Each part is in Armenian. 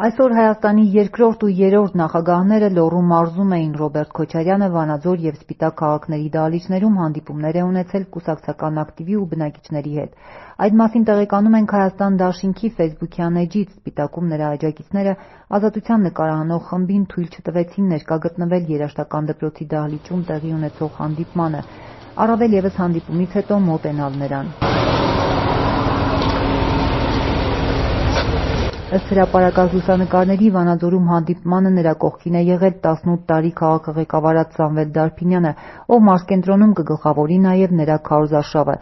Այսօր Հայաստանի երկրորդ ու երրորդ նախագահները Լոռու մարզում էին։ Ռոբերտ Քոչարյանը Վանաձոր և Սպիտակ քաղաքների դահլիճներում հանդիպումներ է ունեցել կուսակցական ակտիվի ու բնակիչների հետ։ Այդ մասին տեղեկանում ենք Հայաստան դաշինքի ֆեյսբուքյան էջից։ Սպիտակում նրա աջակիցները Ազատության նկարահանող խմբին թույլ չտվեցին ներկա գտնվել երաժշտական դպրոցի դահլիճում տեղի ունեցող հանդիպմանը, առավել ևս հանդիպումից հետո մոտենալ նրան։ Ըստ հրապարակած լուսանկարների, Վանաձորում հանդիպմանը նրա կողքին է եղել 18 տարի քաղաքը ղեկավարած Սամվել Դարբինյանը, ով մարզկենտրոնում կգլխավորի նաև նրա քարոզարշավը։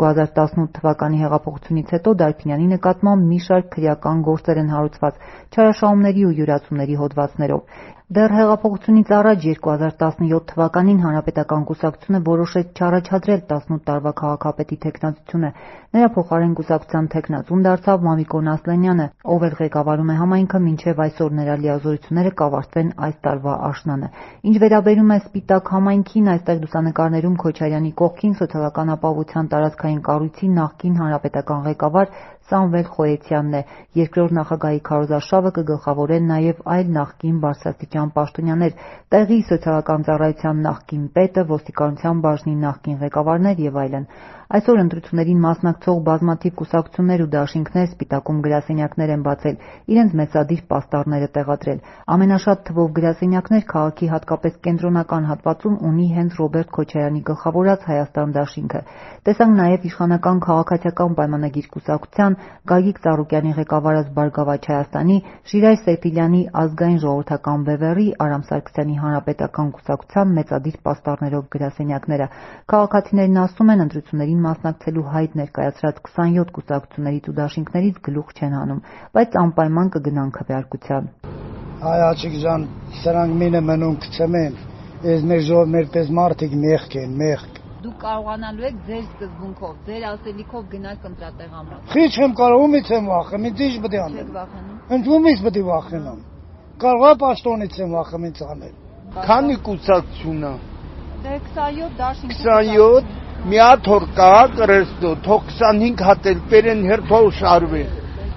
2018 թվականի հեղափոխությունից հետո Դարբինյանի նկատմամբ մի շարք քրեական գործեր են հարուցված չարաշահումների ու յուրացումների հոդվածներով։ Դեռ հեղափոխությունից առաջ 2017 թվականին Հանրապետական կուսակցությունը որոշեց չառաջադրել 18 տարվա քաղաքապետի թեկնածությունը։ Նրա փոխարեն կուսակցության թեկնածուն դարձավ Մամիկոն Ասլանյանը, ով էլ ղեկավարում է համայնքը մինչև այսօր նրա լիազորությունները կավարտվեն այս տարվա աշնանը։ Ինչ վերաբերում է Սպիտակ համայնքին, այստեղ լուսանկարներում Քոչարյանի կողքին սոցիալական ապահովության տարածքային կառույցի նախկին հանրապետական ղեկավար Սամվել Խոյեցյանն է։ Երկրորդ նախագահի քարոզարշավը կգլխավորեն նաև այլ նախկին բարձրաստիճան պաշտոնյաներ, տեղի սոցիալական ծառայության նախկին պետը, ոստիկանության բաժնի նախկին ղեկավարներ եւ այլն։ Այսօր ընտրություններին մասնակցող բազմաթիվ կուսակցություններ ու դաշինքներ Սպիտակում գրասենյակներ են բացել, իրենց մեծադիր պաստառները տեղադրել։ Ամենաշատ թվով գրասենյակներ քաղաքի հատկապես կենտրոնական հատվածում ունի հենց Ռոբերտ Քոչարյանի գլխավորած Հայաստան դաշինքը։ Տեսանք նաև իշխանական քաղաքացիական պայմանագիր կուսակցության, Գագիկ Ծառուկյանի ղեկավարած Բարգավաճ Հայաստանի, Շիրայր Սերպիլյանի ազգային ժողովրդական բևեռի, Արամ Սարգսյանի հանրապետական կուսակցության մեծադիր պաստառներով գրասենյակները։ Քաղաքացիներն ասում են, ընտրություններին մասնակցելու հայտ ներկայացրած 27 կուսակցություններից ու դաշինքներից գլուխ չեն հանում, բայց անպայման կգնան քվեարկության։ Այ Աչիկ ջան, սրանք մինը մնում կցեմեն, ես մեր պես մարդիկ մեղք են, մեղք։ Դուք կարողանալու եք ձեր սկզբունքով, ձեր ասելիքով գնալ կընտրատեղամաս։ Խի չեմ կարող, ումից եմ վախենում, ինձ ինչ պետք է անեմ։ Ընդումից պետք է վախենամ։ Կարողա պաշտոնից եմ վախում ինձ անել։ Քանի կուսակցություն է։ Դե 27 դաշինք։ 27 մի հատ հոր կա կրեստո, թող 25 հատ էլ բերեն հերթով շարվեն։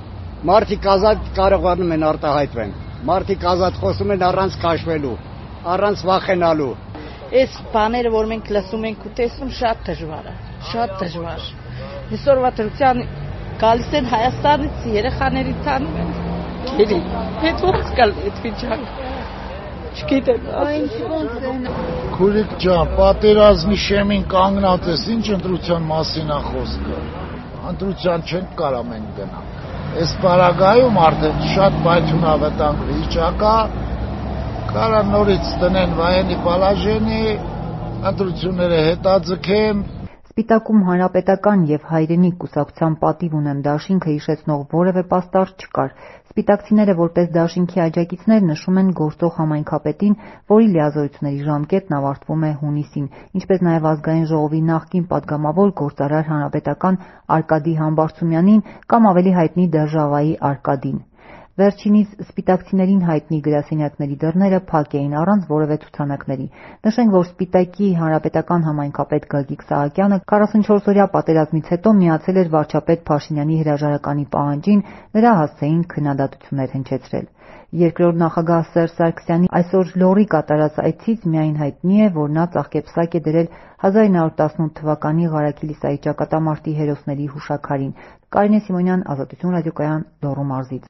Մարդիկ ազատ կարողանում են արտահայտվել։ Մարդիկ ազատ խոսում են առանց քաշվելու, առանց վախենալու։ Այս բաները, որ մենք լսում ենք ու տեսնում, շատ դժվար է, շատ դժվար։ Այսօրվա դրության գալիս են Հայաստանից երեխաների տանում են։ Գերի, հետ ոնց կալ այդ վիճակ։ Չգիտեմ, ինչ ոնց է։ Քուրիկ ջան, պատերազմի շեմին կանգնած ես, ինչ ընտրության մասին է խոսքը։ Ընտրության չենք կարա մենք գնանք։ Այս պարագայում արդեն շատ պայթյունավտանգ վիճակ է, կարա նորից տնեն վայենի պալաժենի, ընտրությունները հետաձգեն։ Սպիտակում հանրապետական եւ հայրենիք կուսակցության պատիվ ունեմ դաշինքը հիշեցնող որևէ պաստառ չկար։ Սպիտակցիները որպես դաշինքի աջակիցներ նշում են գործող համայնքապետին, որի լիազորությունների ժամկետն ավարտվում է հունիսին, ինչպես նաև ազգային ժողովի նախկին падգամավոր գործարար հանրապետական Արկադի Համբարձումյանին կամ ավելի հայտնի Դերժավայի Արկադին։ Վերջինիս սպիտակցիներին հայտնի գրասենյակների դռները փակ էին առանց որևէ ցուցանակների։ Նշենք, որ Սպիտակի հանրապետական համայնքապետ Գագիկ Սահակյանը 44-օրյա պատերազմից հետո միացել էր վարչապետ Փաշինյանի հրաժարականի պահանջին, նրա հասցեին քննադատություններ հնչեցրել։ Երկրորդ նախագահ Սերժ Սարգսյանի այսօր Լոռի կատարած այցից միայն հայտնի է, որ նա ծաղկեպսակ է դրել 1918 թվականի Ղարաքիլիսայի ճակատամարտի հերոսների հուշաքարին։ Կարինե Սիմոնյան, Ազատություն ռադիոկայան, Լոռու մարզից։